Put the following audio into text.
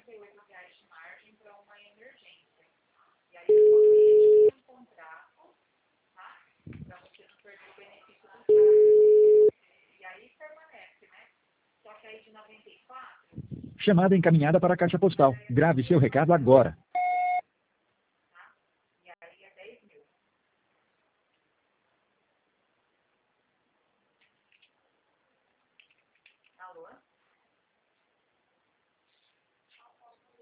R$ 98 de margem para uma emergência. E aí eu coloquei um contrato, tá? Para você não perder o benefício do carro. E aí permanece, né? Só que aí de 94... Chamada encaminhada para a caixa postal. Grave seu recado agora. Tá? E aí é 10 mil.